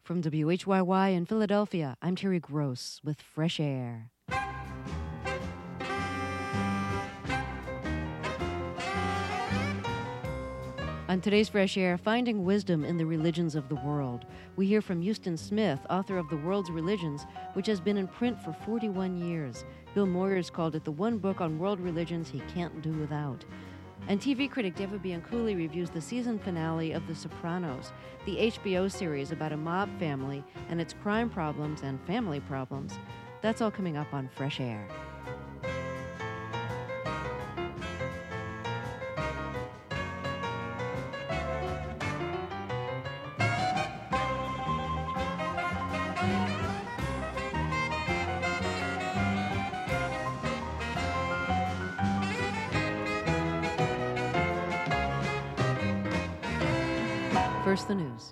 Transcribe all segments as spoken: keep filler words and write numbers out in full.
From W H Y Y in Philadelphia, I'm Terry Gross with Fresh Air. On today's Fresh Air, finding wisdom in the religions of the world. We hear from Huston Smith, author of The World's Religions, which has been in print for forty-one years. Bill Moyers called it the one book on world religions he can't do without. And T V critic Deva Bianculli reviews the season finale of The Sopranos, the H B O series about a mob family and its crime problems and family problems. That's all coming up on Fresh Air. First, the news.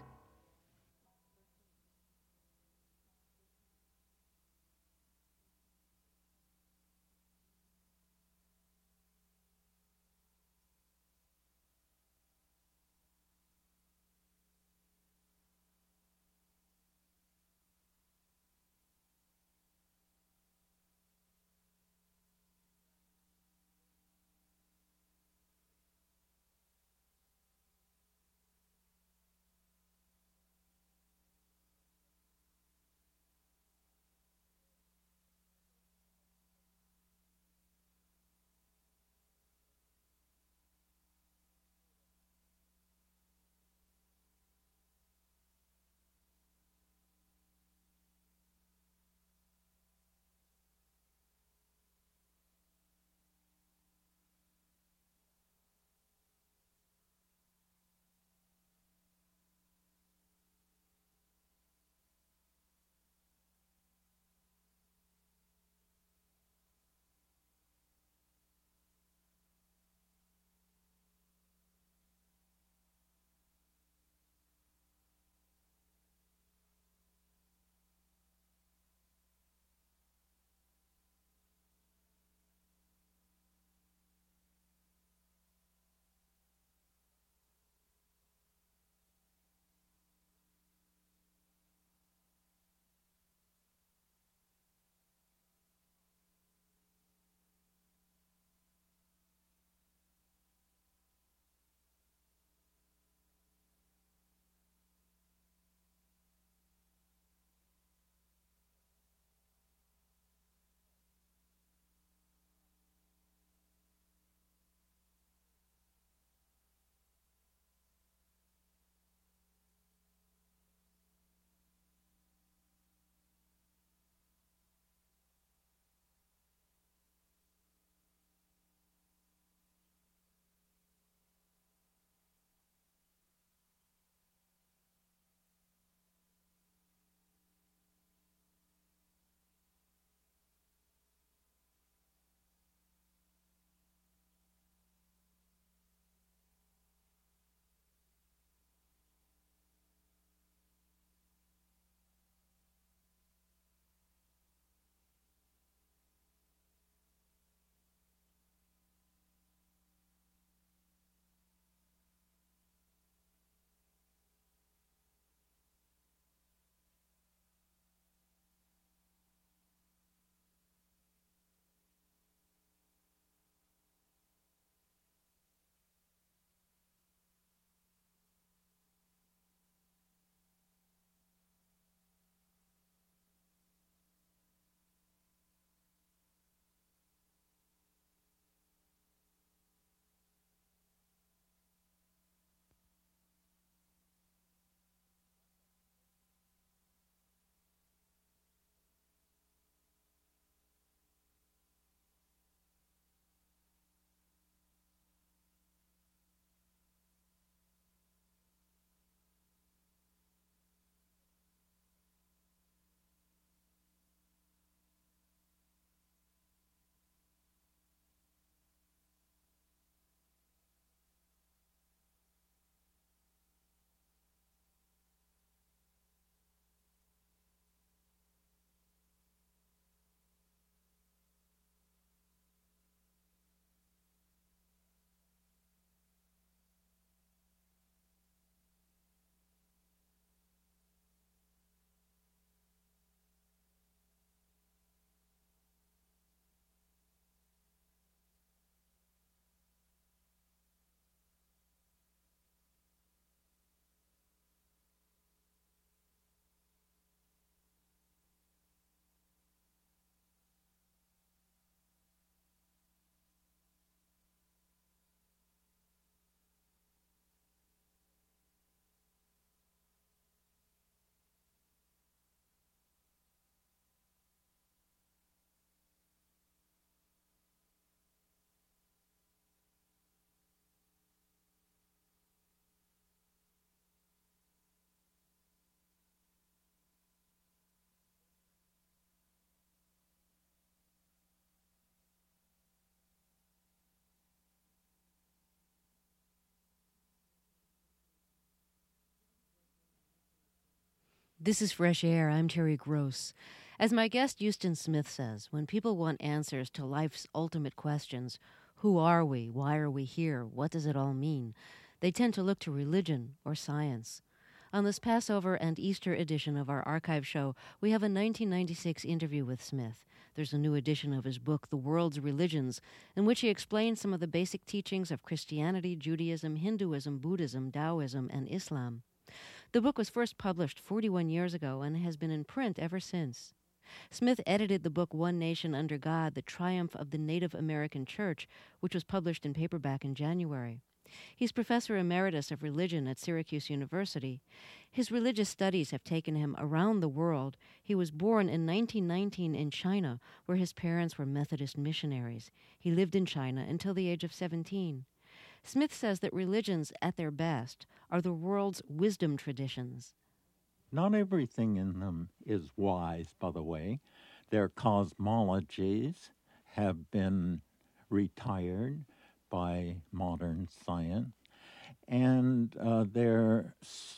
This is Fresh Air. I'm Terry Gross. As my guest Houston Smith says, when people want answers to life's ultimate questions, who are we? Why are we here? What does it all mean? They tend to look to religion or science. On this Passover and Easter edition of our archive show, we have a nineteen ninety-six interview with Smith. There's a new edition of his book, The World's Religions, in which he explains some of the basic teachings of Christianity, Judaism, Hinduism, Buddhism, Taoism, and Islam. The book was first published forty-one years ago and has been in print ever since. Smith edited the book One Nation Under God, The Triumph of the Native American Church, which was published in paperback in January. He's professor emeritus of religion at Syracuse University. His religious studies have taken him around the world. He was born in nineteen nineteen in China, where his parents were Methodist missionaries. He lived in China until the age of seventeen. Smith says that religions, at their best, are the world's wisdom traditions. Not everything in them is wise, by the way. Their cosmologies have been retired by modern science, and uh, their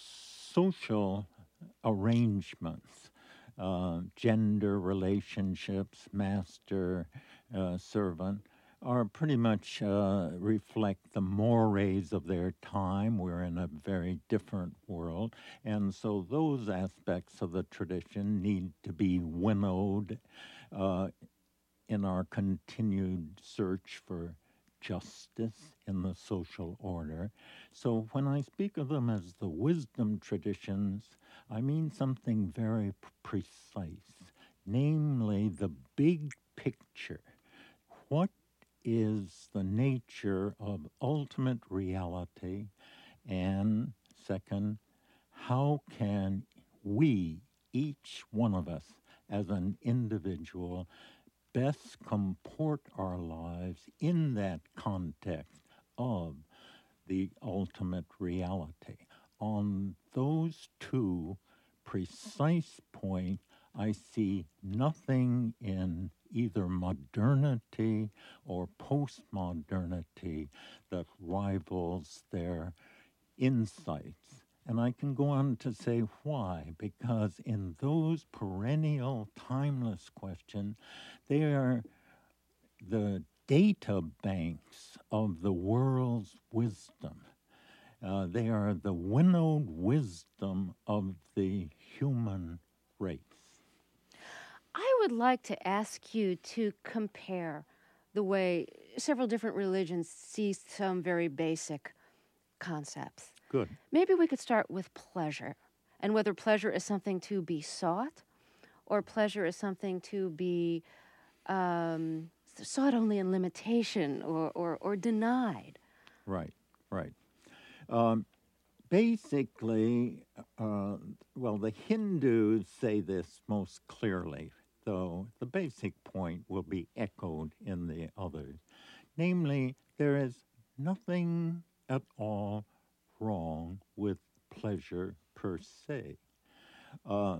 social arrangements, uh, gender relationships, master, uh, servant, are pretty much uh, reflect the mores of their time. We're in a very different world, and so those aspects of the tradition need to be winnowed uh, in our continued search for justice in the social order. So when I speak of them as the wisdom traditions, I mean something very p- precise, namely the big picture. What is the nature of ultimate reality? And second, how can we, each one of us as an individual, best comport our lives in that context of the ultimate reality? On those two precise points, I see nothing in either modernity or postmodernity that rivals their insights. And I can go on to say why, because in those perennial, timeless questions, they are the data banks of the world's wisdom. Uh, they are the winnowed wisdom of the human race. I would like to ask you to compare the way several different religions see some very basic concepts. Good. Maybe we could start with pleasure, and whether pleasure is something to be sought or pleasure is something to be um, sought only in limitation or, or, or denied. Right, right. Um, basically, uh, well, the Hindus say this most clearly, though the basic point will be echoed in the others. Namely, there is nothing at all wrong with pleasure per se. Uh,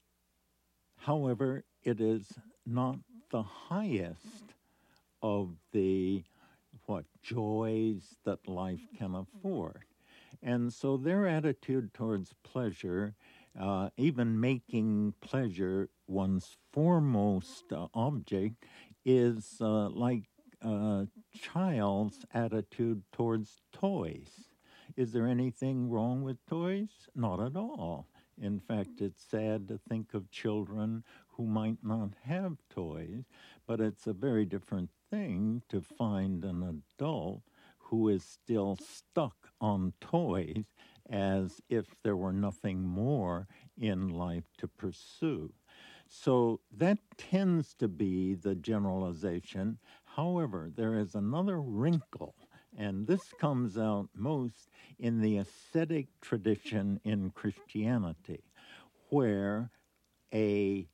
however, it is not the highest of the what joys that life can afford. And so their attitude towards pleasure, uh, even making pleasure one's foremost uh, object, is uh, like a child's attitude towards toys. Is there anything wrong with toys? Not at all. In fact, it's sad to think of children who might not have toys, but it's a very different thing to find an adult who is still stuck on toys as if there were nothing more in life to pursue. So that tends to be the generalization. However, there is another wrinkle, and this comes out most in the ascetic tradition in Christianity, where a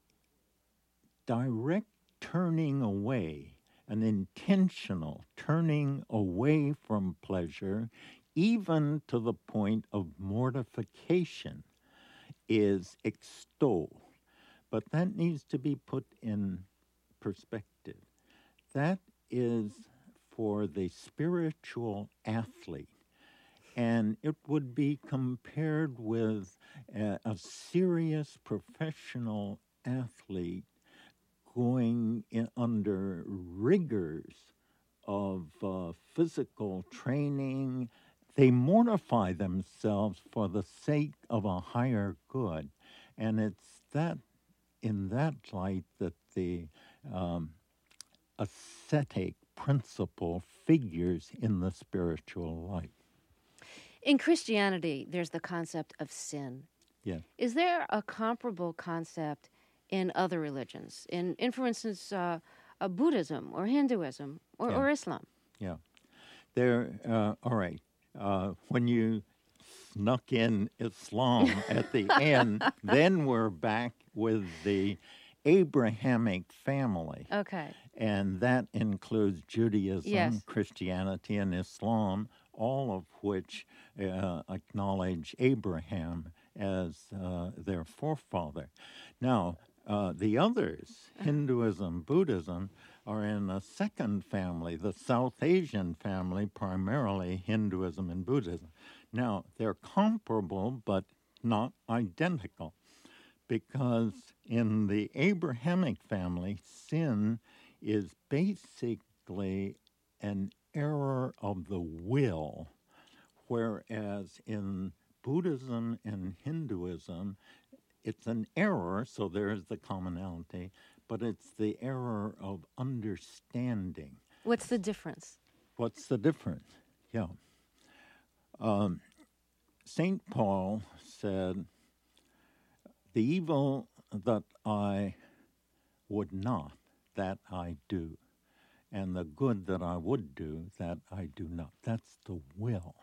direct turning away, an intentional turning away from pleasure, even to the point of mortification, is extolled. But that needs to be put in perspective. That is for the spiritual athlete. And it would be compared with a, a serious professional athlete going in under rigors of uh, physical training. They mortify themselves for the sake of a higher good. And it's that in that light that the um, ascetic principle figures in the spiritual life. In Christianity, there's the concept of sin. Yes. Is there a comparable concept in other religions? In, in for instance, uh, uh, Buddhism or Hinduism or, Yeah. or Islam? Yeah. There, uh, all right. Uh, when you snuck in Islam at the end, then we're back with the Abrahamic family. Okay. And that includes Judaism, Yes. Christianity, and Islam, all of which uh, acknowledge Abraham as uh, their forefather. Now, uh, the others, Hinduism, Buddhism, are in a second family, the South Asian family, primarily Hinduism and Buddhism. Now, they're comparable but not identical, because in the Abrahamic family, sin is basically an error of the will, whereas in Buddhism and Hinduism, it's an error, so there's the commonality, but it's the error of understanding. What's the difference? What's the difference? Yeah. Um, Saint Paul said, "The evil that I would not, that I do, and the good that I would do, that I do not." That's the will.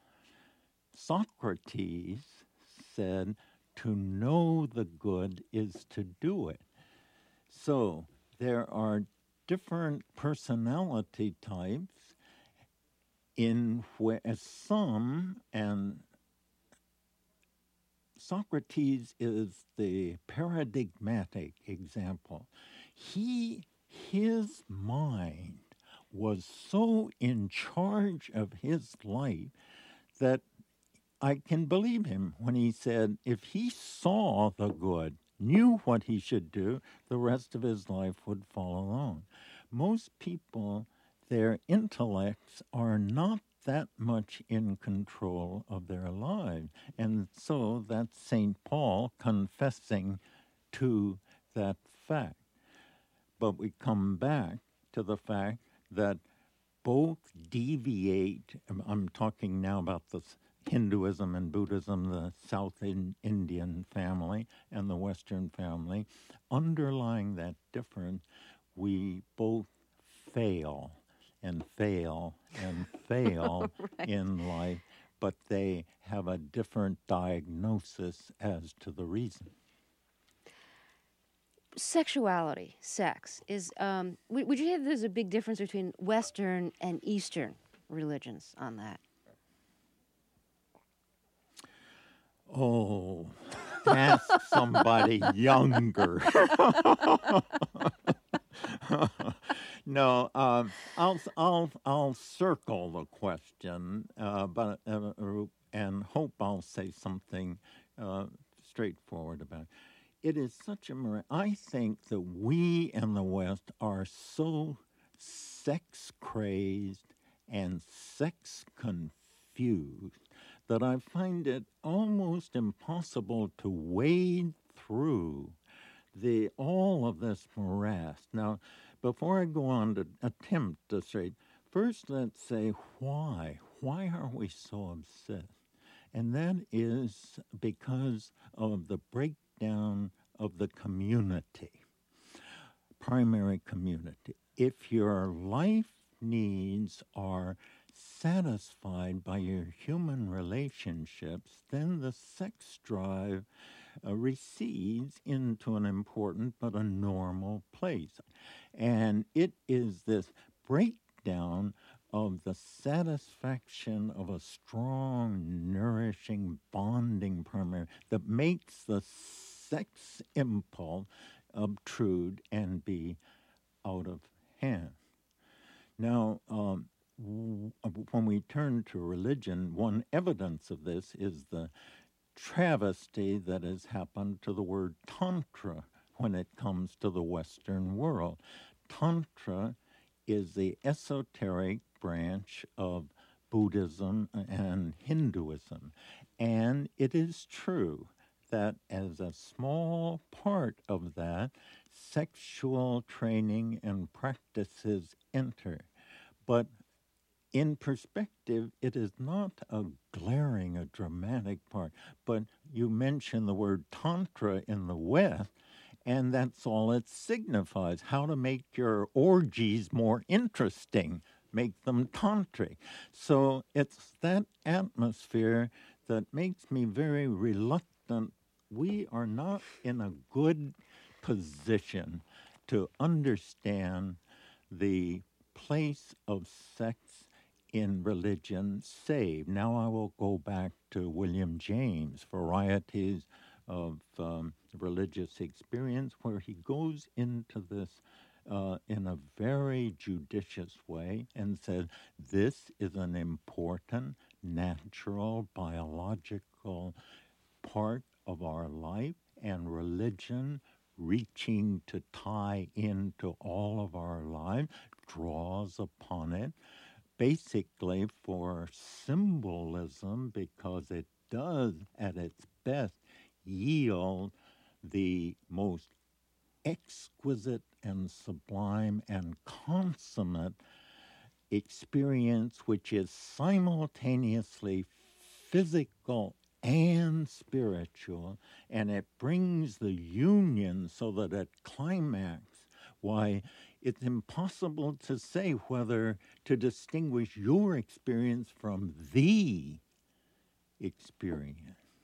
Socrates said, "To know the good is to do it." So there are different personality types in where some, and Socrates is the paradigmatic example. He, his mind was so in charge of his life that I can believe him when he said if he saw the good, knew what he should do, the rest of his life would follow along. Most people, their intellects are not that much in control of their lives. And so that's Saint Paul confessing to that fact. But we come back to the fact that both deviate. I'm talking now about the Hinduism and Buddhism, the South Indian family and the Western family. Underlying that difference, we both fail and fail and fail Right. in life, but they have a different diagnosis as to the reason. Sexuality, sex, is, um, would, would you say there's a big difference between Western and Eastern religions on that? Oh, ask somebody younger. No, um, I'll I'll I'll circle the question, uh, but uh, and hope I'll say something uh, straightforward about it. It is such a mir- I think that we in the West are so sex crazed and sex confused that I find it almost impossible to wade through the all of this morass. Now, before I go on to attempt to say, first let's say why. Why are we so obsessed? And that is because of the breakdown of the community, primary community. If your life needs are satisfied by your human relationships, then the sex drive uh, recedes into an important but a normal place. And it is this breakdown of the satisfaction of a strong, nourishing, bonding primary that makes the sex impulse obtrude and be out of hand. Now, um, w- when we turn to religion, one evidence of this is the travesty that has happened to the word Tantra when it comes to the Western world. Tantra is the esoteric branch of Buddhism and Hinduism. And it is true that as a small part of that, sexual training and practices enter. But in perspective, it is not a glaring, a dramatic part. But you mention the word Tantra in the West, and that's all it signifies, how to make your orgies more interesting, make them tantric. So it's that atmosphere that makes me very reluctant. We are not in a good position to understand the place of sex in religion save. Now I will go back to William James, Varieties of um, Religious Experience, where he goes into this uh, in a very judicious way and says, this is an important, natural, biological part of our life, and religion, reaching to tie into all of our lives, draws upon it, basically for symbolism, because it does, at its best, yield the most exquisite and sublime and consummate experience, which is simultaneously physical and spiritual, and it brings the union so that at climax, why, it's impossible to say whether to distinguish your experience from the experience.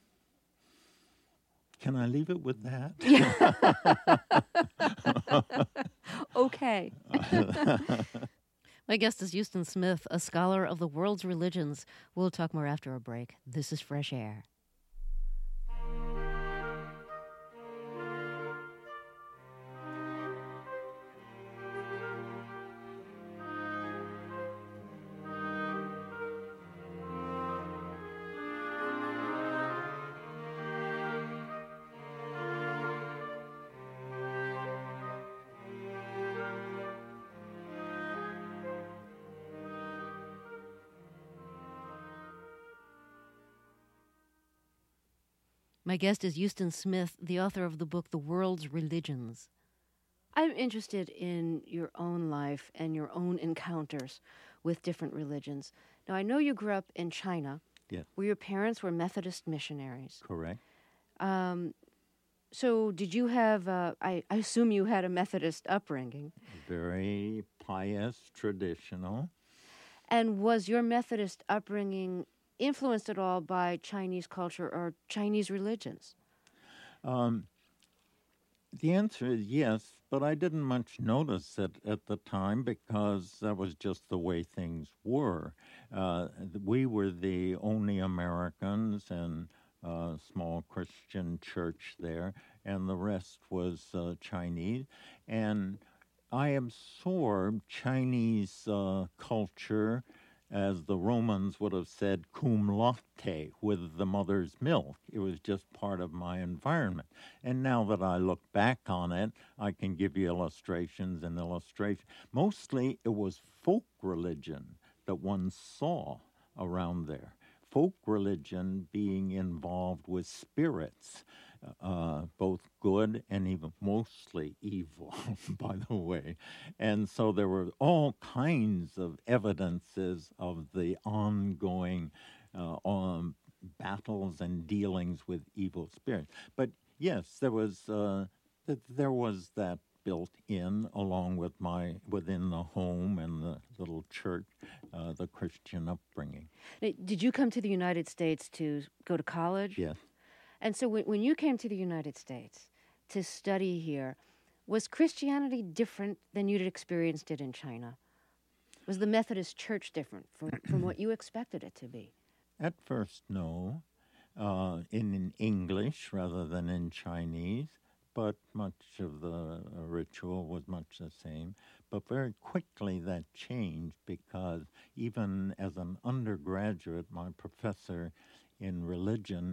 Can I leave it with that? Okay. My guest is Huston Smith, a scholar of the world's religions. We'll talk more after a break. This is Fresh Air. My guest is Huston Smith, the author of the book, The World's Religions. I'm interested in your own life and your own encounters with different religions. Now, I know you grew up in China, Yes. where your parents were Methodist missionaries. Correct. Um, so did you have, uh, I, I assume you had a Methodist upbringing. Very pious, traditional. And was your Methodist upbringing influenced at all by Chinese culture or Chinese religions? Um, the answer is yes, but I didn't much notice it at the time because that was just the way things were. Uh, we were the only Americans and a small Christian church there, and the rest was uh, Chinese. And I absorbed Chinese uh, culture, as the Romans would have said, cum laude, with the mother's milk. It was just part of my environment. And now that I look back on it, I can give you illustrations and illustrations. Mostly it was folk religion that one saw around there. Folk religion being involved with spirits, uh, both good and even mostly evil, by the way. And so there were all kinds of evidences of the ongoing uh, um, battles and dealings with evil spirits. But yes, there was uh, th- there was that built in along with my within the home and the little church, uh, the Christian upbringing. Did you come to the United States to go to college? Yes. And so when, when you came to the United States to study here, was Christianity different than you'd experienced it in China? Was the Methodist Church different from, from what you expected it to be? At first, no. Uh, in, in English rather than in Chinese, but much of the uh, ritual was much the same. But very quickly that changed because even as an undergraduate, my professor in religion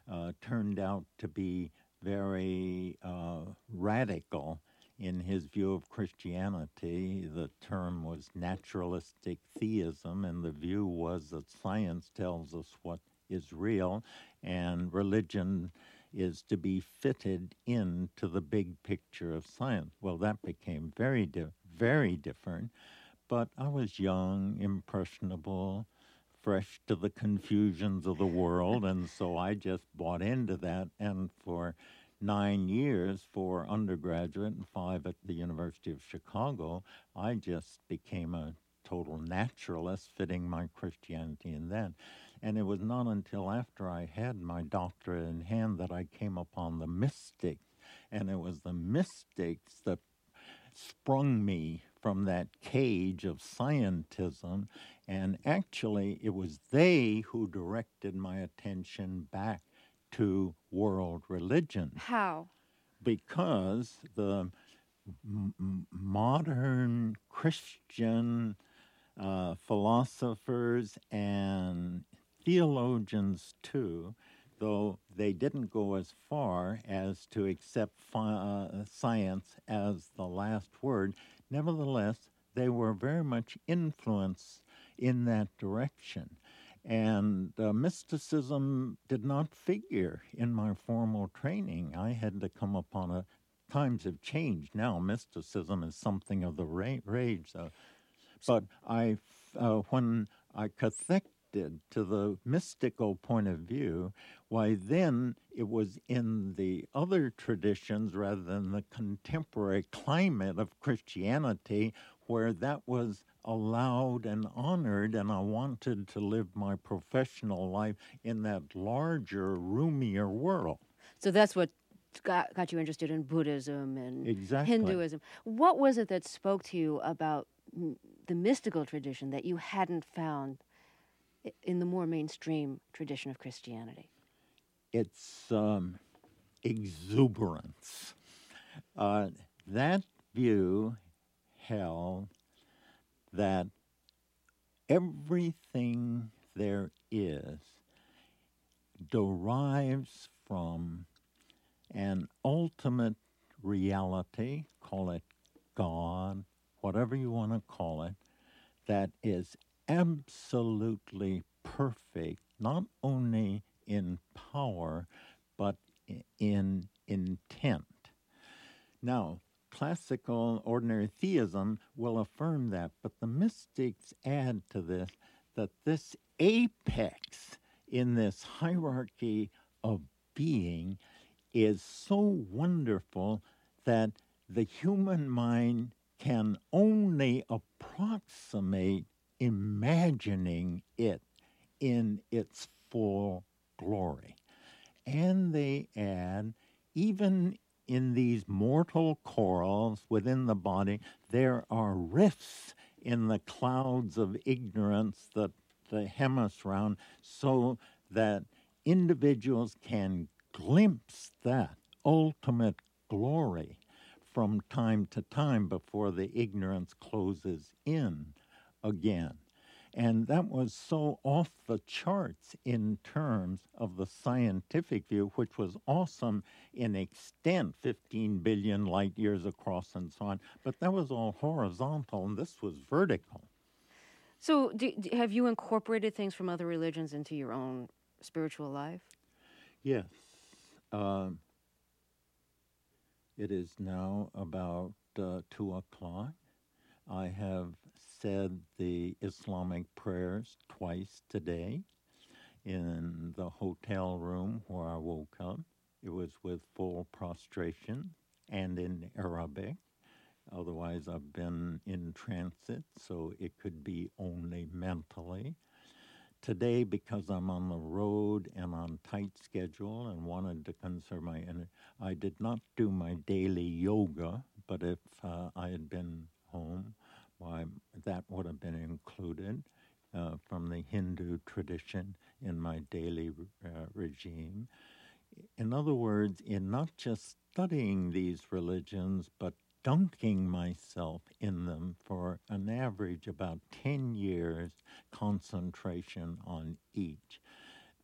uh, turned out to be very uh, radical in his view of Christianity. The term was naturalistic theism, and the view was that science tells us what is real, and religion is to be fitted into the big picture of science. Well, that became very, di- very different, but I was young, impressionable, fresh to the confusions of the world, and so I just bought into that, and for nine years for undergraduate and five at the University of Chicago, I just became a total naturalist, fitting my Christianity in that. And it was not until after I had my doctorate in hand that I came upon the mystics. And it was the mystics that sprung me from that cage of scientism. And actually, it was they who directed my attention back to world religion. How? Because the m- modern Christian uh, philosophers and theologians too, though they didn't go as far as to accept fi- uh, science as the last word, nevertheless, they were very much influenced in that direction. And uh, mysticism did not figure in my formal training. I had to come upon it. Times have changed now. Mysticism is something of the ra- rage. Uh, but I, uh, when I cathected to the mystical point of view, why then it was in the other traditions rather than the contemporary climate of Christianity where that was allowed and honored, and I wanted to live my professional life in that larger, roomier world. So that's what got, got you interested in Buddhism and Exactly. Hinduism. What was it that spoke to you about m- the mystical tradition that you hadn't found i- in the more mainstream tradition of Christianity? It's um, exuberance. Uh, that view held that everything there is derives from an ultimate reality, call it God, whatever you want to call it, that is absolutely perfect, not only in power, but in intent. Now, classical ordinary theism will affirm that, but the mystics add to this that this apex in this hierarchy of being is so wonderful that the human mind can only approximate imagining it in its full glory. And they add, even in these mortal corals within the body, there are rifts in the clouds of ignorance that the hem us round, so that individuals can glimpse that ultimate glory from time to time before the ignorance closes in again. And that was so off the charts in terms of the scientific view, which was awesome in extent, fifteen billion light years across and so on. But that was all horizontal, and this was vertical. So, do, do- have you incorporated things from other religions into your own spiritual life? Yes. Um, it is now about uh, two o'clock. I have said the Islamic prayers twice today in the hotel room where I woke up. It was with full prostration and in Arabic. Otherwise, I've been in transit, so it could be only mentally. Today, because I'm on the road and on tight schedule and wanted to conserve my energy, I did not do my daily yoga, but if uh, I had been home, why, that would have been included uh, from the Hindu tradition in my daily uh, regime. In other words, in not just studying these religions, but dunking myself in them for an average about ten years concentration on each.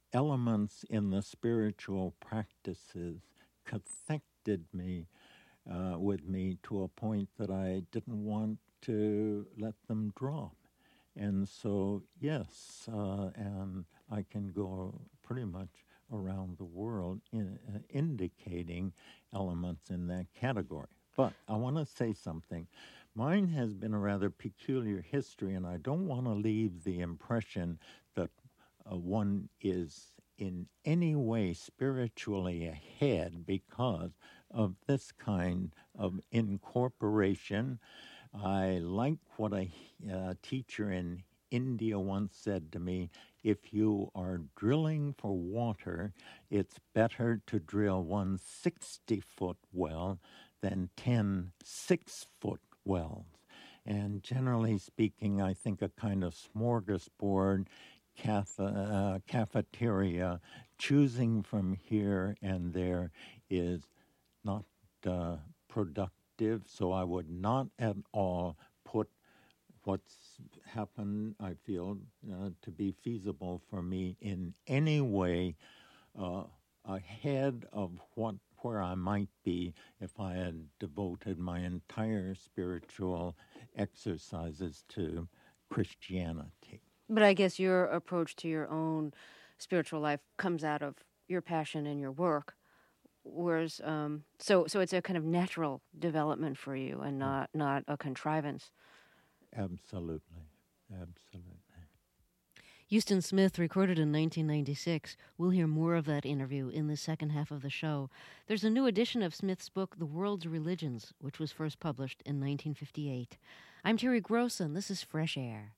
elements in the spiritual practices cathected me uh, with me to a point that I didn't want to let them drop. And so, yes, uh, and I can go pretty much around the world in, uh, indicating elements in that category. But I want to say something. Mine has been a rather peculiar history, and I don't want to leave the impression that uh, one is in any way spiritually ahead because of this kind of incorporation. I like what a uh, teacher in India once said to me: if you are drilling for water, it's better to drill one sixty-foot well than ten six-foot wells. And generally speaking, I think a kind of smorgasbord Cath- uh, cafeteria, choosing from here and there, is not uh, productive. So I would not at all put what's happened, I feel, uh, to be feasible for me in any way uh, ahead of what where I might be if I had devoted my entire spiritual exercises to Christianity. But I guess your approach to your own spiritual life comes out of your passion and your work, whereas um, so so it's a kind of natural development for you and not not a contrivance. Absolutely, absolutely. Huston Smith, recorded in nineteen ninety-six. We'll hear more of that interview in the second half of the show. There's a new edition of Smith's book, The World's Religions, which was first published in nineteen fifty-eight. I'm Terry Gross, and this is Fresh Air.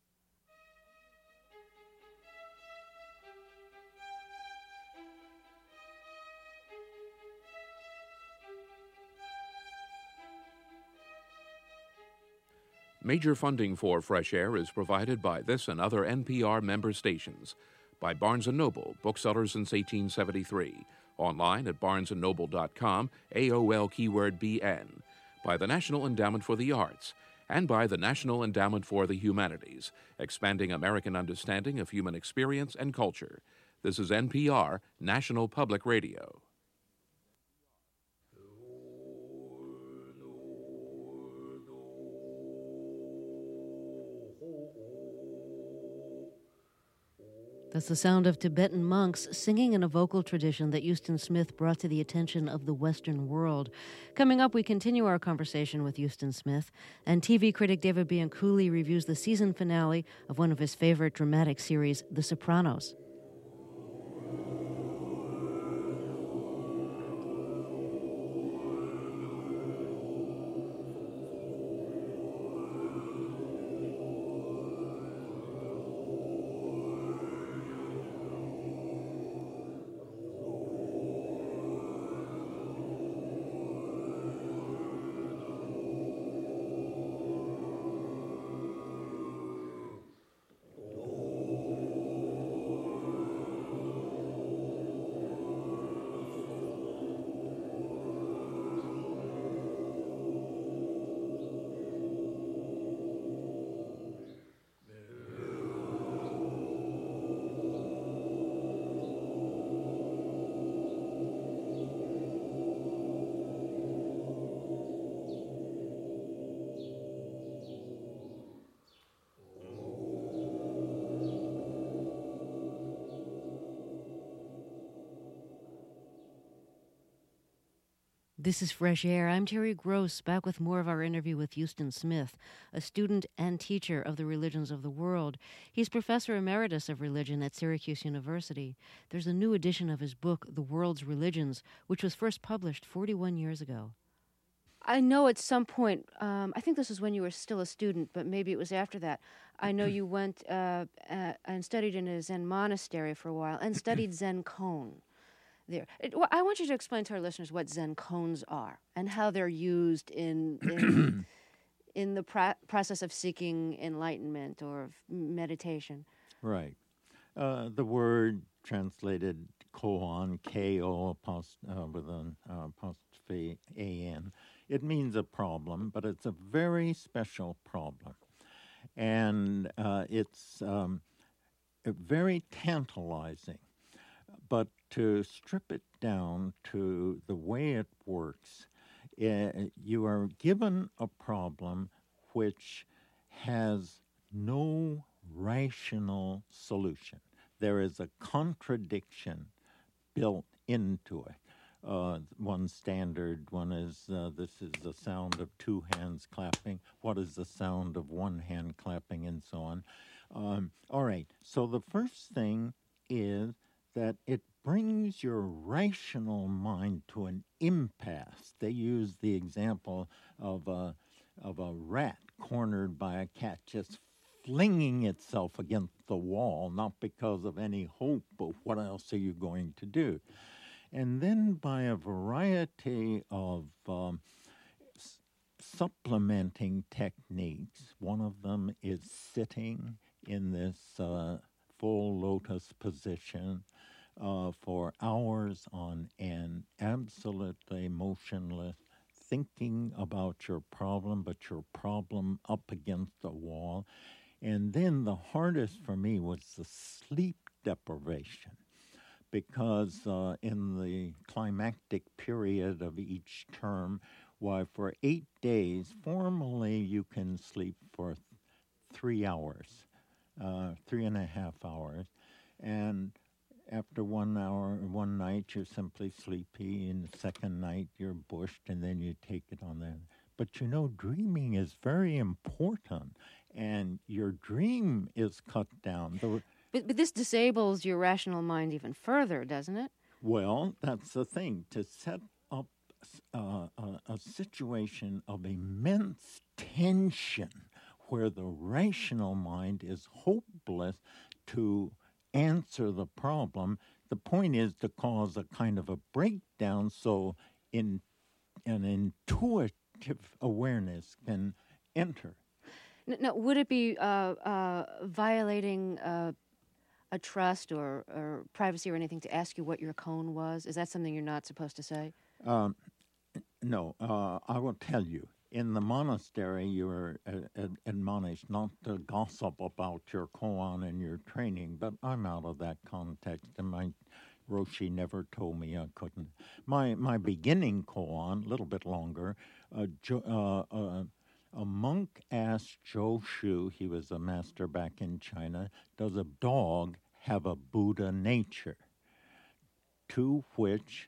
Major funding for Fresh Air is provided by this and other N P R member stations, by Barnes and Noble, booksellers since eighteen seventy-three, online at barnes and noble dot com, A O L keyword B N, by the National Endowment for the Arts, and by the National Endowment for the Humanities, expanding American understanding of human experience and culture. This is N P R, National Public Radio. That's the sound of Tibetan monks singing in a vocal tradition that Huston Smith brought to the attention of the Western world. Coming up, we continue our conversation with Huston Smith, and T V critic David Bianculli reviews the season finale of one of his favorite dramatic series, The Sopranos. This is Fresh Air. I'm Terry Gross, back with more of our interview with Huston Smith, a student and teacher of the religions of the world. He's professor emeritus of religion at Syracuse University. There's a new edition of his book, The World's Religions, which was first published forty-one years ago. I know at some point, um, I think this was when you were still a student, but maybe it was after that. I know you went uh, uh, and studied in a Zen monastery for a while and studied Zen koan. There. It, well, I want you to explain to our listeners what Zen koans are and how they're used in in, in the pro- process of seeking enlightenment or of meditation. Right. Uh, the word translated koan, K O apost- uh, with an uh, apostrophe A N, it means a problem, but it's a very special problem. And uh, it's um, very tantalizing. but to strip it down to the way it works, uh, you are given a problem which has no rational solution. There is a contradiction built into it. Uh, one standard one is uh, this is the sound of two hands clapping. What is the sound of one hand clapping, and so on. Um, all right, so the first thing is that it brings your rational mind to an impasse. They use the example of a, of a rat cornered by a cat just flinging itself against the wall, not because of any hope, but what else are you going to do? And then by a variety of um, s- supplementing techniques, one of them is sitting in this uh, full lotus position uh, for hours on end, absolutely motionless, thinking about your problem, but your problem up against the wall. And then the hardest for me was the sleep deprivation, because uh, in the climactic period of each term, why, for eight days, formally you can sleep for th- three hours, uh, three and a half hours. And after one hour, one night, you're simply sleepy, and the second night, you're bushed, and then you take it on there. But you know, dreaming is very important, and your dream is cut down. The, But, but this disables your rational mind even further, doesn't it? Well, that's the thing. To set up uh, a, a situation of immense tension where the rational mind is hopeless to answer the problem, the point is to cause a kind of a breakdown so in, an intuitive awareness can enter. N- Now, would it be uh, uh, violating uh, a trust or, or privacy or anything to ask you what your cone was? Is that something you're not supposed to say? Um, no, uh, I will tell you. In the monastery, you are uh, ad- admonished not to gossip about your koan and your training, but I'm out of that context, and my Roshi never told me I couldn't. My my beginning koan, a little bit longer, uh, jo- uh, uh, a monk asked Zhou Shu, he was a master back in China, does a dog have a Buddha nature? To which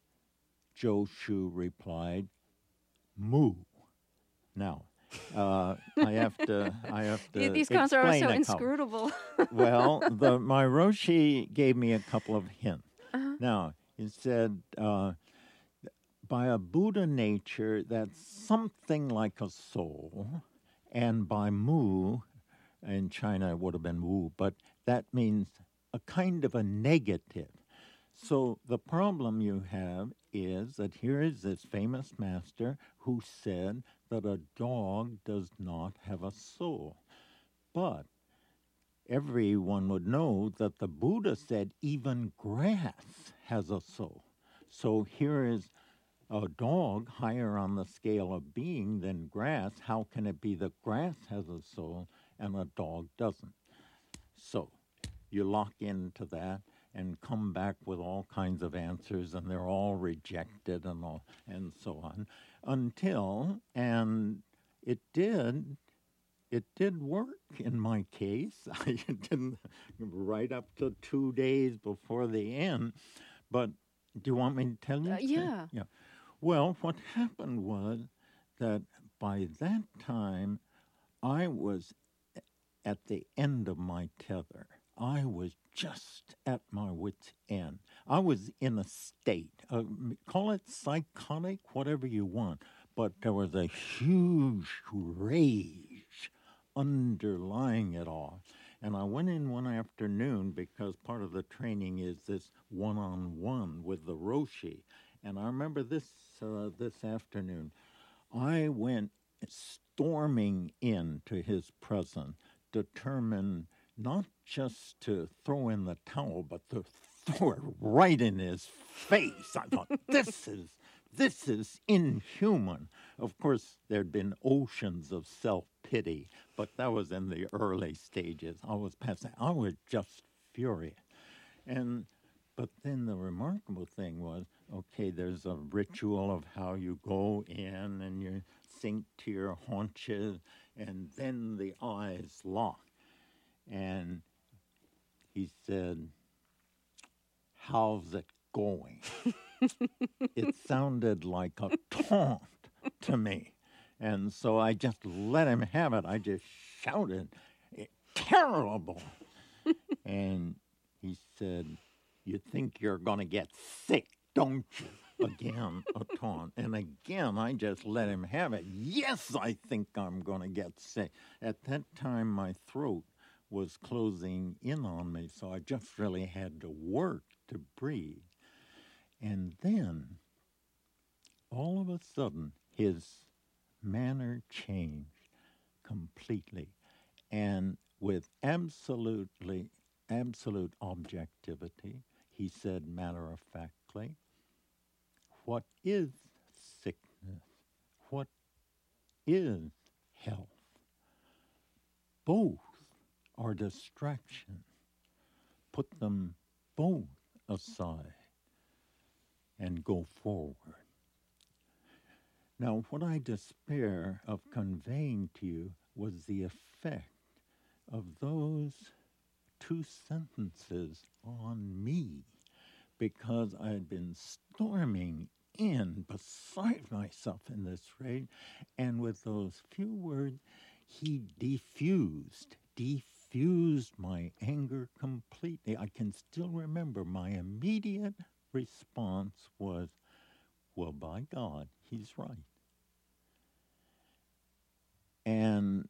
Zhou Shu replied, moo. Now, uh, I have to, I have to These cons are explain so a couple. inscrutable. Well, the my Roshi gave me a couple of hints. Uh-huh. Now, he said, uh, by a Buddha nature, that's something like a soul, and by mu, in China it would have been wu, but that means a kind of a negative. So the problem you have is that here is this famous master who said that a dog does not have a soul. But everyone would know that the Buddha said even grass has a soul. So here is a dog higher on the scale of being than grass. How can it be that grass has a soul and a dog doesn't? So you lock into that and come back with all kinds of answers, and they're all rejected and all, and so on, until, and it did, it did work in my case. I didn't right up to two days before the end. But do you want me to tell you? Uh, yeah. Yeah. Well, what happened was that by that time, I was at the end of my tether. I was just at my wit's end. I was in a state, uh, call it psychotic, whatever you want, but there was a huge rage underlying it all. And I went in one afternoon because part of the training is this one-on-one with the Roshi. And I remember this uh, this afternoon, I went storming into his presence, determined not just to throw in the towel, but to throw it right in his face. I thought, this is this is inhuman. Of course, there'd been oceans of self-pity, but that was in the early stages. I was past that. I was just furious. And But then the remarkable thing was, okay, there's a ritual of how you go in and you sink to your haunches, and then the eyes lock. And he said, "How's it going?" It sounded like a taunt to me. And so I just let him have it. I just shouted, "Terrible!" And he said, "You think you're going to get sick, don't you?" Again, a taunt. And again, I just let him have it. "Yes, I think I'm going to get sick." At that time, my throat was closing in on me, so I just really had to work to breathe. And then, all of a sudden, his manner changed completely. And with absolutely, absolute objectivity, he said matter-of-factly, "What is sickness? What is health? Both are distraction. Put them both aside and go forward." Now, what I despair of conveying to you was the effect of those two sentences on me, because I had been storming in beside myself in this rage, and with those few words, he diffused, diffused my anger completely. I can still remember my immediate response was, "Well, by God, he's right." And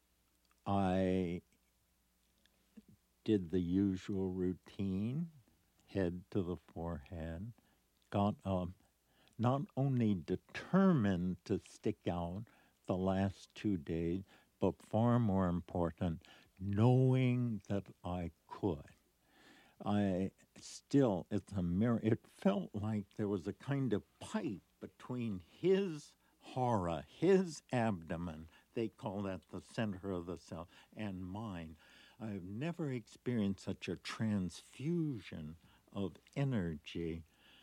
I did the usual routine, head to the forehead, got up, not only determined to stick out the last two days, but far more important, knowing that I could. I still, it's a mirror. It felt like there was a kind of pipe between his hara, his abdomen, they call that the center of the cell, and mine. I've never experienced such a transfusion of energy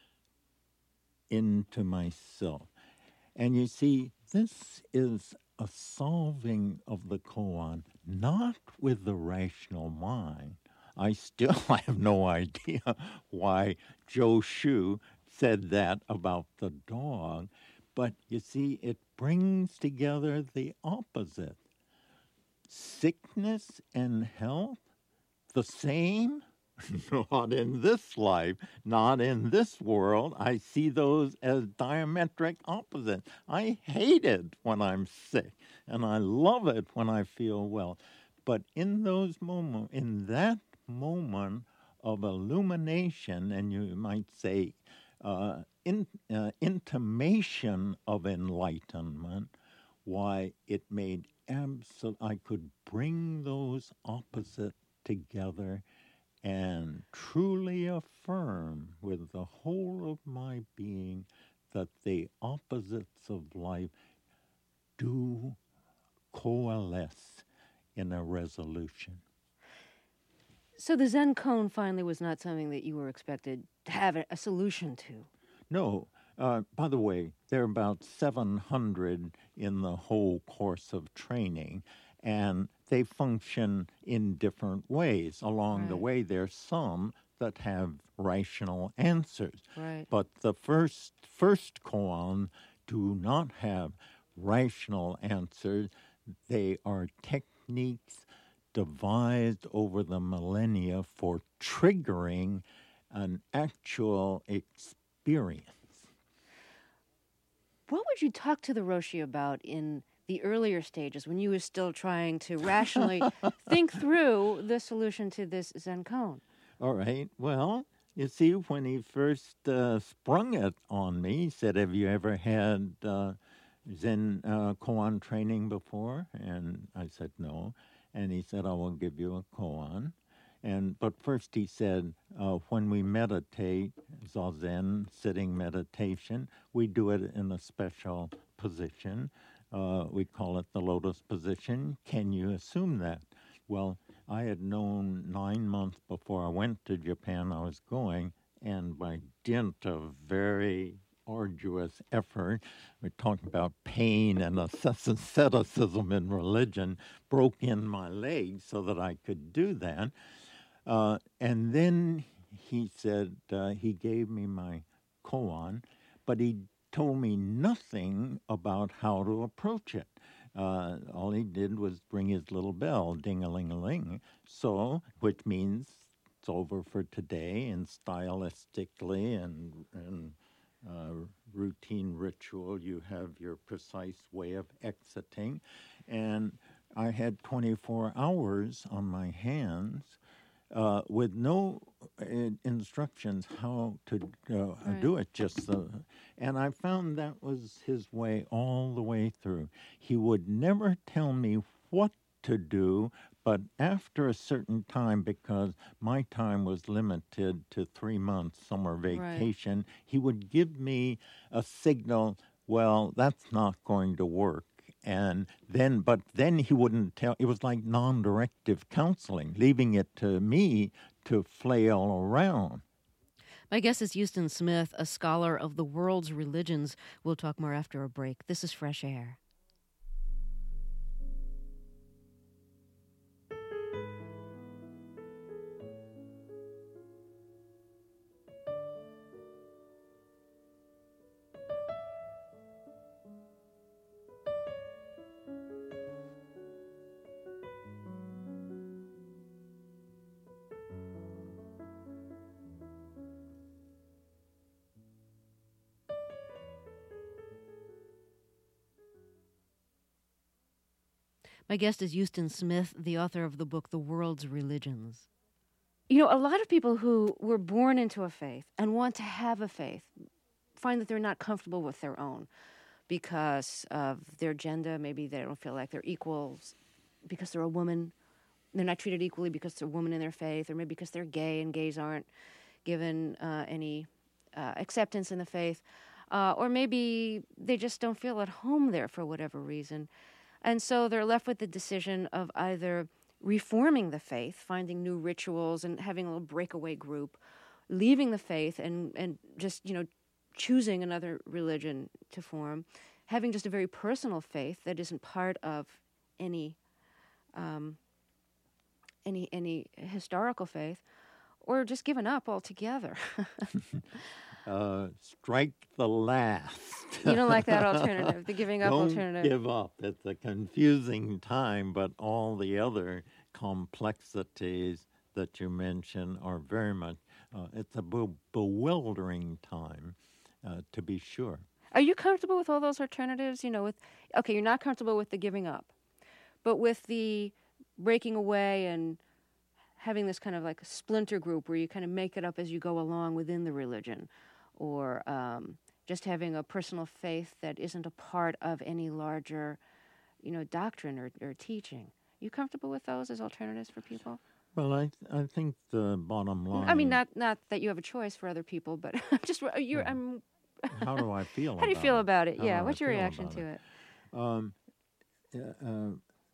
into myself. And you see, this is a solving of the koan, not with the rational mind. I still have no idea why Joe Shu said that about the dog, but you see, it brings together the opposite. Sickness and health, the same? Not in this life, not in this world. I see those as diametric opposites. I hate it when I'm sick, and I love it when I feel well. But in those moments, in that moment of illumination, and you might say uh, in, uh, intimation of enlightenment, why it made absolute, I could bring those opposites together and truly affirm with the whole of my being that the opposites of life do coalesce in a resolution. So the Zen cone finally was not something that you were expected to have a, a solution to? No. Uh, by the way, there are about seven hundred in the whole course of training, and they function in different ways. Along right. the way, there's some that have rational answers. Right. But the first first koan do not have rational answers. They are techniques devised over the millennia for triggering an actual experience. What would you talk to the Roshi about in the earlier stages when you were still trying to rationally think through the solution to this Zen cone? All right. Well, you see, when he first uh, sprung it on me, he said, "Have you ever had uh, Zen uh, koan training before?" And I said, "No." And he said, "I will give you a koan." And but first he said, uh, when we meditate, zazen, sitting meditation, we do it in a special position. Uh, we call it the lotus position. Can you assume that? Well, I had known nine months before I went to Japan I was going and by dint of very arduous effort, we're talking about pain and asceticism in religion, broke in my leg so that I could do that. Uh, and then he said, uh, he gave me my koan, but he told me nothing about how to approach it. Uh, all he did was ring his little bell, ding-a-ling-a-ling. So, which means it's over for today, and stylistically and, and uh, routine ritual, you have your precise way of exiting. And I had twenty-four hours on my hands uh, with no uh, instructions how to uh, right. do it. Just the, and I found that was his way all the way through. He would never tell me what to do, but after a certain time, because my time was limited to three months summer vacation, right. he would give me a signal, well, that's not going to work. And then, but then he wouldn't tell, it was like non-directive counseling, leaving it to me to flail around. My guest is Huston Smith, a scholar of the world's religions. We'll talk more after a break. This is Fresh Air. My guest is Huston Smith, the author of the book, The World's Religions. You know, a lot of people who were born into a faith and want to have a faith find that they're not comfortable with their own because of their gender. Maybe they don't feel like they're equals because they're a woman. They're not treated equally because they're a woman in their faith, or maybe because they're gay and gays aren't given uh, any uh, acceptance in the faith. Uh, or maybe they just don't feel at home there for whatever reason. And so they're left with the decision of either reforming the faith, finding new rituals and having a little breakaway group, leaving the faith and, and just, you know, choosing another religion to form, having just a very personal faith that isn't part of any um, any any historical faith, or just giving up altogether. Uh, strike the last. You don't like that alternative, the giving up don't alternative. Don't give up. It's a confusing time, but all the other complexities that you mention are very much, uh, it's a be- bewildering time, uh, to be sure. Are you comfortable with all those alternatives? You know, with, okay, you're not comfortable with the giving up, but with the breaking away and having this kind of like a splinter group where you kind of make it up as you go along within the religion, or um, just having a personal faith that isn't a part of any larger, you know, doctrine or, or teaching. You comfortable with those as alternatives for people? Well, I th- I think the bottom line. I mean, not not that you have a choice for other people, but just you're. Yeah. I'm. How do I feel? How do you about feel it? about it? How yeah. do What's I your feel reaction about to it? it? Um, uh, uh,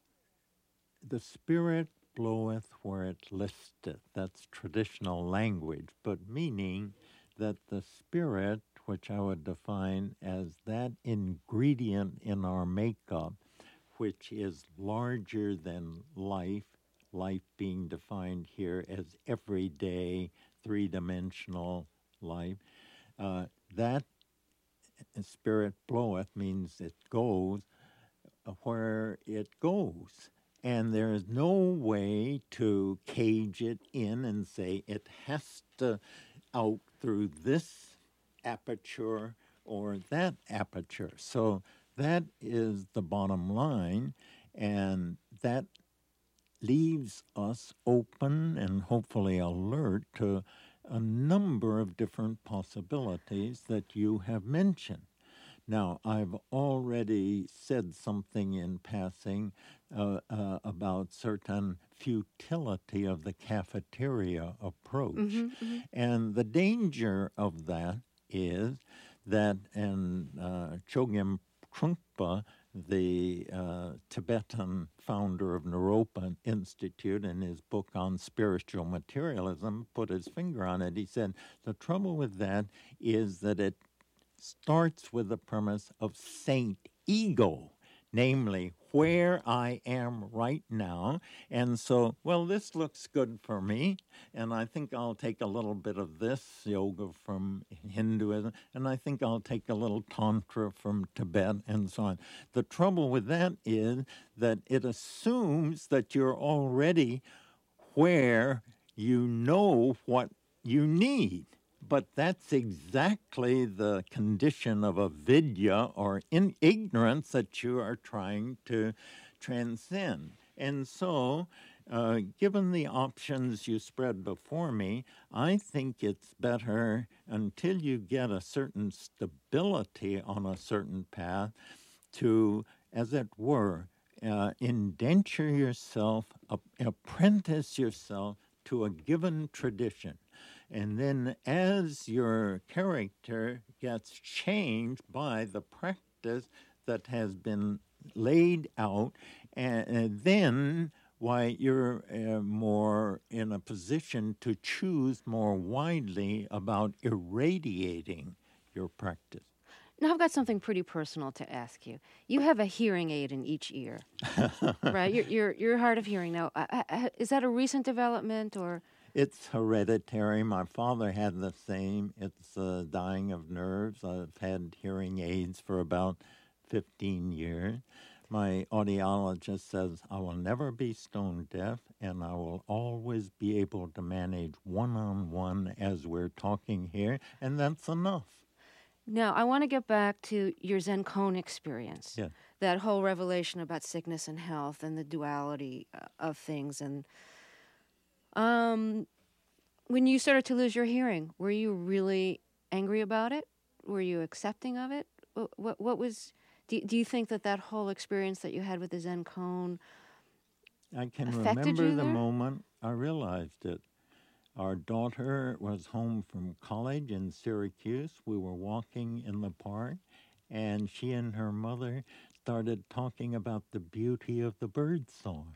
the spirit bloweth where it listeth. That's traditional language, but meaning that the spirit, which I would define as that ingredient in our makeup, which is larger than life, life being defined here as everyday, three-dimensional life, uh, that spirit bloweth means it goes where it goes. And there is no way to cage it in and say it has to out through this aperture or that aperture. So that is the bottom line, and that leaves us open and hopefully alert to a number of different possibilities that you have mentioned. Now, I've already said something in passing uh, uh, about certain futility of the cafeteria approach. Mm-hmm, mm-hmm. And the danger of that is that, and uh, Chogyam Trungpa the uh, Tibetan founder of Naropa Institute, in his book on spiritual materialism, put his finger on it. He said, the trouble with that is that it starts with the premise of saint ego, namely where I am right now. And so, well, this looks good for me, and I think I'll take a little bit of this yoga from Hinduism, and I think I'll take a little Tantra from Tibet, and so on. The trouble with that is that it assumes that you're already where you know what you need. But that's exactly the condition of avidya, or in ignorance, that you are trying to transcend. And so, uh, given the options you spread before me, I think it's better, until you get a certain stability on a certain path, to, as it were, uh, indenture yourself, uh, apprentice yourself to a given tradition. And then as your character gets changed by the practice that has been laid out, and, and then why you're uh, more in a position to choose more widely about irradiating your practice. Now, I've got something pretty personal to ask you. You have a hearing aid in each ear, right? You're, you're, you're hard of hearing now. Uh, is that a recent development, or...? It's hereditary. My father had the same. It's uh, dying of nerves. I've had hearing aids for about fifteen years. My audiologist says I will never be stone deaf, and I will always be able to manage one-on-one as we're talking here, and that's enough. Now, I want to get back to your Zen koan experience. Yeah. That whole revelation about sickness and health and the duality uh, of things. And um, when you started to lose your hearing, were you really angry about it? Were you accepting of it? What, what, what was... Do, do you think that that whole experience that you had with the Zen koan I can affected remember you the there? moment I realized it. Our daughter was home from college in Syracuse. We were walking in the park, and she and her mother started talking about the beauty of the bird song.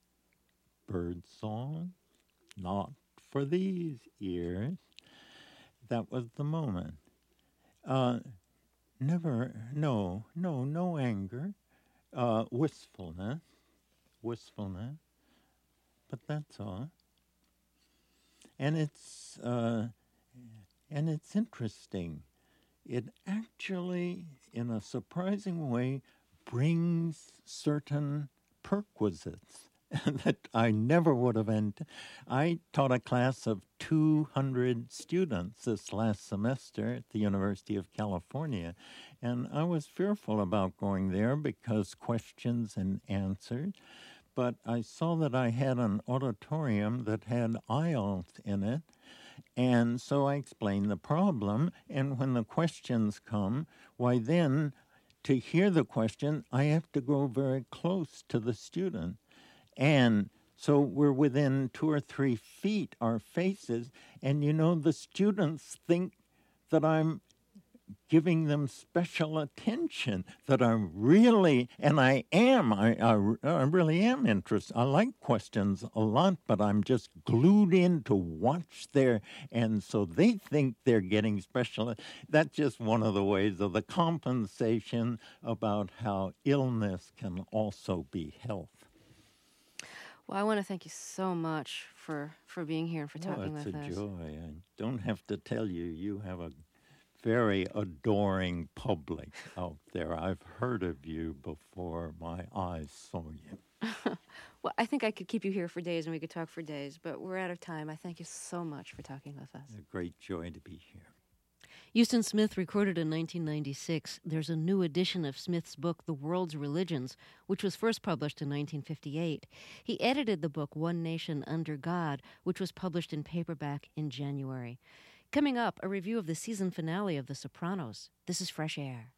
Bird song? Not for these ears. That was the moment. Uh, never, no, no, no anger. Uh, wistfulness. Wistfulness. But that's all. And it's uh, and it's interesting. It actually, in a surprising way, brings certain perquisites that I never would have. Ent- I taught a class of two hundred students this last semester at the University of California, and I was fearful about going there because questions and answers. But I saw that I had an auditorium that had aisles in it, and so I explained the problem, and when the questions come, why then, to hear the question, I have to go very close to the student. And so we're within two or three feet, our faces, and you know, the students think that I'm giving them special attention, that I'm really, and I am, I, I, I really am interested. I like questions a lot, but I'm just glued in to watch their, and so they think they're getting special. That's just one of the ways of the compensation about how illness can also be health. Well, I want to thank you so much for, for being here and for talking oh, with us. It's a joy. I don't have to tell you, you have a very adoring public out there. I've heard of you before my eyes saw you. Well, I think I could keep you here for days and we could talk for days, but we're out of time. I thank you so much for talking with us. It's a great joy to be here. Huston Smith recorded in nineteen ninety-six. There's a new edition of Smith's book, The World's Religions, which was first published in nineteen fifty-eight. He edited the book, One Nation Under God, which was published in paperback in January. Coming up, a review of the season finale of The Sopranos. This is Fresh Air.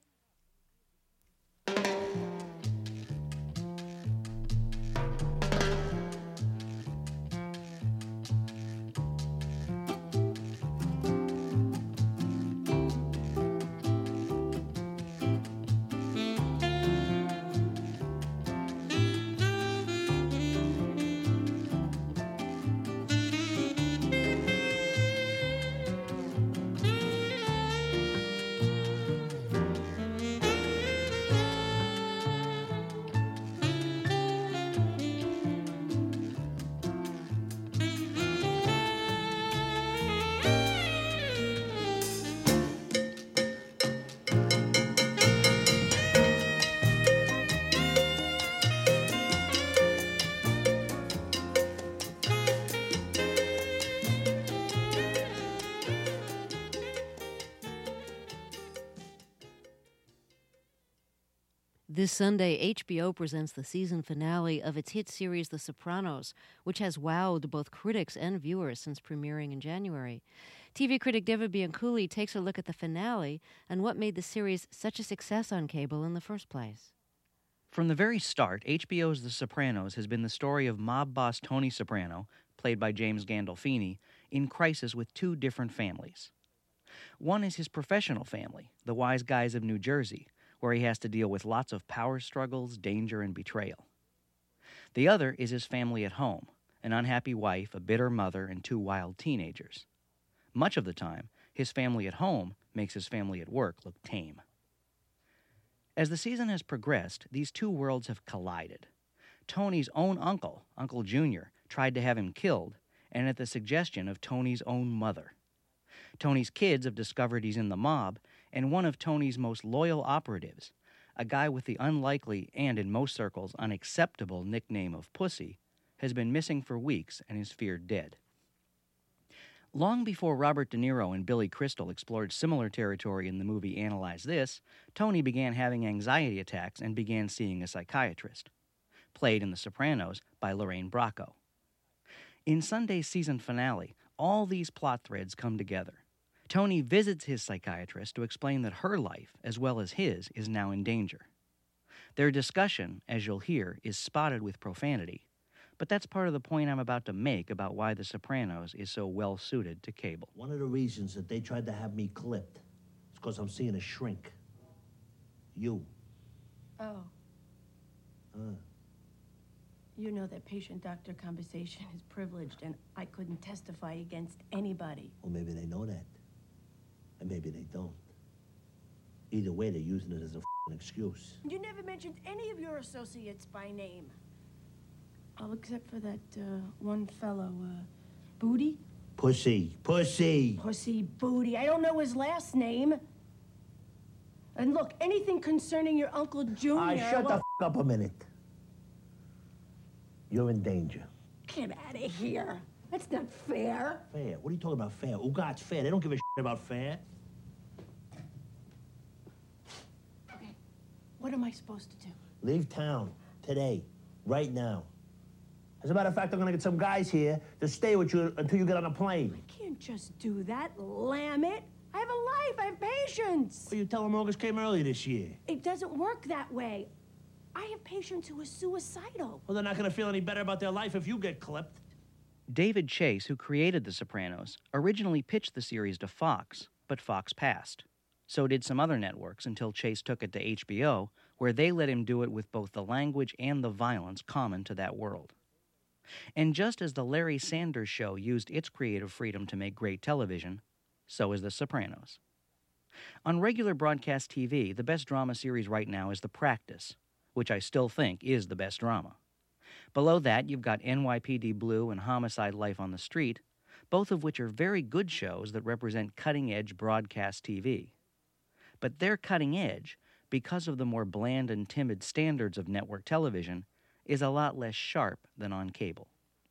This Sunday, H B O presents the season finale of its hit series The Sopranos, which has wowed both critics and viewers since premiering in January. T V critic David Bianculli takes a look at the finale and what made the series such a success on cable in the first place. From the very start, H B O's The Sopranos has been the story of mob boss Tony Soprano, played by James Gandolfini, in crisis with two different families. One is his professional family, the Wise Guys of New Jersey, where he has to deal with lots of power struggles, danger, and betrayal. The other is his family at home, an unhappy wife, a bitter mother, and two wild teenagers. Much of the time, his family at home makes his family at work look tame. As the season has progressed, these two worlds have collided. Tony's own uncle, Uncle Junior, tried to have him killed, and at the suggestion of Tony's own mother. Tony's kids have discovered he's in the mob, and one of Tony's most loyal operatives, a guy with the unlikely and, in most circles, unacceptable nickname of Pussy, has been missing for weeks and is feared dead. Long before Robert De Niro and Billy Crystal explored similar territory in the movie Analyze This, Tony began having anxiety attacks and began seeing a psychiatrist, played in The Sopranos by Lorraine Bracco. In Sunday's season finale, all these plot threads come together. Tony visits his psychiatrist to explain that her life, as well as his, is now in danger. Their discussion, as you'll hear, is spotted with profanity, but that's part of the point I'm about to make about why The Sopranos is so well-suited to cable. One of the reasons that they tried to have me clipped is because I'm seeing a shrink. You. Oh. Uh. You know that patient-doctor conversation is privileged, and I couldn't testify against anybody. Well, maybe they know that. And maybe they don't. Either way, they're using it as a f***ing excuse. You never mentioned any of your associates by name. All except for that uh, one fellow, uh, Booty? Pussy. Pussy. Pussy Booty. I don't know his last name. And look, anything concerning your Uncle Junior... Ah, shut well, the f*** up a minute. You're in danger. Get out of here. That's not fair. Fair? What are you talking about fair? Ugat's fair. They don't give a shit about fair. Okay, what am I supposed to do? Leave town. Today. Right now. As a matter of fact, I'm gonna get some guys here to stay with you until you get on a plane. I can't just do that, lamb it. I have a life, I have patience. Well, you tell them August came early this year. It doesn't work that way. I have patients who are suicidal. Well, they're not gonna feel any better about their life if you get clipped. David Chase, who created The Sopranos, originally pitched the series to Fox, but Fox passed. So did some other networks until Chase took it to H B O, where they let him do it with both the language and the violence common to that world. And just as The Larry Sanders Show used its creative freedom to make great television, so is The Sopranos. On regular broadcast T V, the best drama series right now is The Practice, which I still think is the best drama. Below that, you've got N Y P D Blue and Homicide: Life on the Street, both of which are very good shows that represent cutting-edge broadcast T V. But they're cutting edge because of the more bland and timid standards of network television is a lot less sharp than on cable.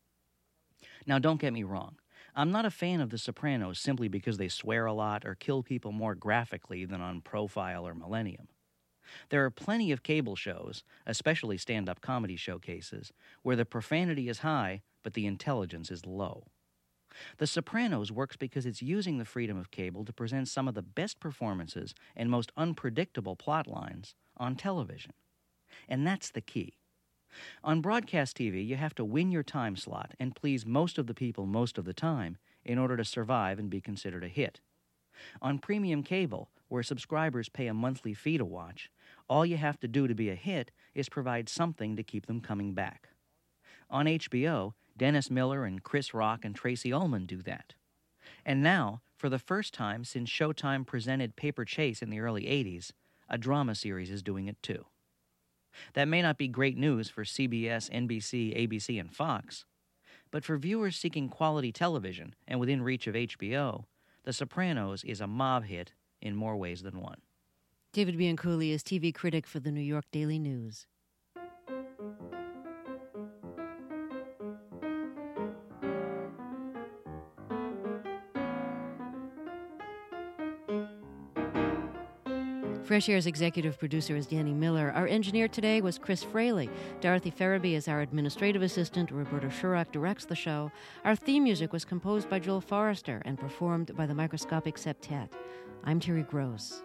Now, don't get me wrong. I'm not a fan of The Sopranos simply because they swear a lot or kill people more graphically than on Profile or Millennium. There are plenty of cable shows, especially stand-up comedy showcases, where the profanity is high, but the intelligence is low. The Sopranos works because it's using the freedom of cable to present some of the best performances and most unpredictable plot lines on television. And that's the key. On broadcast T V, you have to win your time slot and please most of the people most of the time in order to survive and be considered a hit. On premium cable, where subscribers pay a monthly fee to watch, all you have to do to be a hit is provide something to keep them coming back. On H B O, Dennis Miller and Chris Rock and Tracy Ullman do that. And now, for the first time since Showtime presented Paper Chase in the early eighties, a drama series is doing it too. That may not be great news for C B S, N B C, A B C, and Fox, but for viewers seeking quality television and within reach of H B O, The Sopranos is a mob hit in more ways than one. David Bianculli is T V critic for the New York Daily News. Fresh Air's executive producer is Danny Miller. Our engineer today was Chris Fraley. Dorothy Farabee is our administrative assistant. Roberta Shurak directs the show. Our theme music was composed by Joel Forrester and performed by the Microscopic Septet. I'm Terry Gross.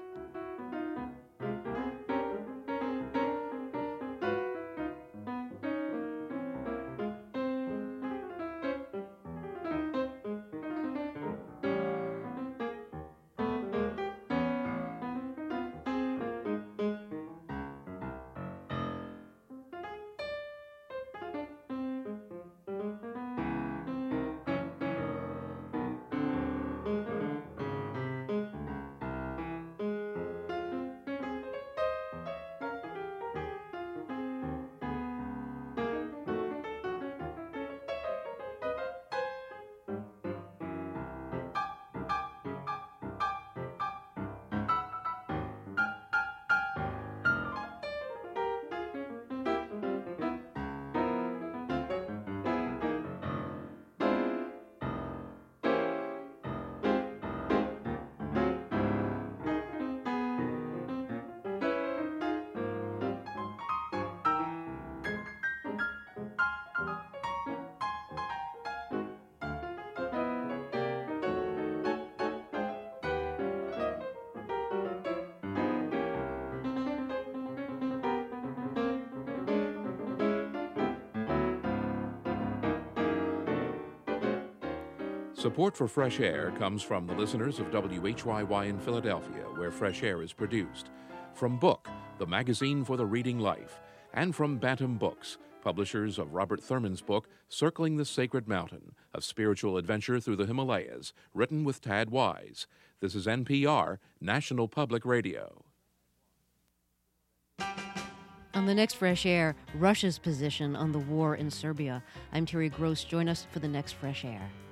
Support for Fresh Air comes from the listeners of W H Y Y in Philadelphia, where Fresh Air is produced, from Book, the magazine for the reading life, and from Bantam Books, publishers of Robert Thurman's book, Circling the Sacred Mountain, a spiritual adventure through the Himalayas, written with Tad Wise. This is N P R, National Public Radio. On the next Fresh Air, Russia's position on the war in Serbia. I'm Terry Gross. Join us for the next Fresh Air.